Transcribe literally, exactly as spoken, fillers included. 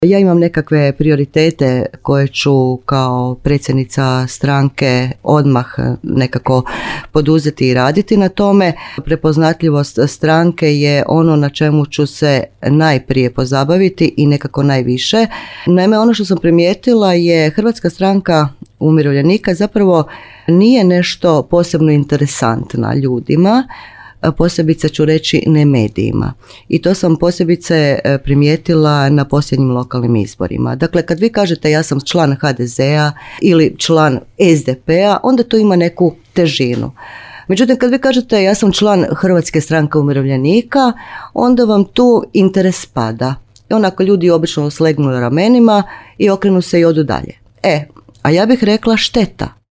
Ja imam nekakve prioritete koje ću kao predsjednica stranke odmah nekako poduzeti i raditi na tome. Prepoznatljivost stranke je ono na čemu ću se najprije pozabaviti i nekako najviše. Naime, ono što sam primijetila je Hrvatska stranka umirovljenika zapravo nije nešto posebno interesantna ljudima, posebice ću reći ne medijima. I to sam posebice primijetila na posljednjim lokalnim izborima. Dakle, kad vi kažete ja sam član ha de zea ili član es de pe-a, onda to ima neku težinu. Međutim, kad vi kažete ja sam član Hrvatske stranke umirovljenika, onda vam tu interes pada. I onako ljudi obično slegnu ramenima i okrenu se i odu dalje. E, a ja bih rekla šteta.